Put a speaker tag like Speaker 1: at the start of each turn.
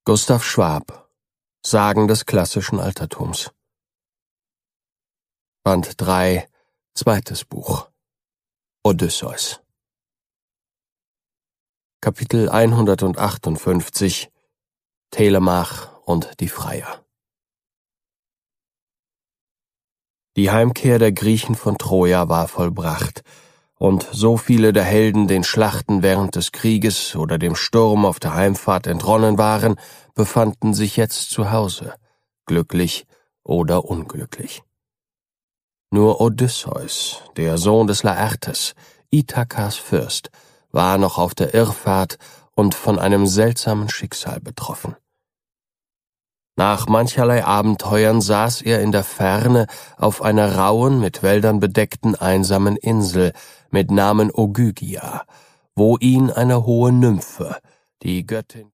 Speaker 1: Gustav Schwab, Sagen des klassischen Altertums. Band 3, zweites Buch. Odysseus. Kapitel 158. Telemach und die Freier. Die Heimkehr der Griechen von Troja war vollbracht, und so viele der Helden den Schlachten während des Krieges oder dem Sturm auf der Heimfahrt entronnen waren, befanden sich jetzt zu Hause, glücklich oder unglücklich. Nur Odysseus, der Sohn des Laertes, Ithakas Fürst, war noch auf der Irrfahrt und von einem seltsamen Schicksal betroffen. Nach mancherlei Abenteuern saß er in der Ferne auf einer rauen, mit Wäldern bedeckten einsamen Insel mit Namen Ogygia, wo ihn eine hohe Nymphe, die Göttin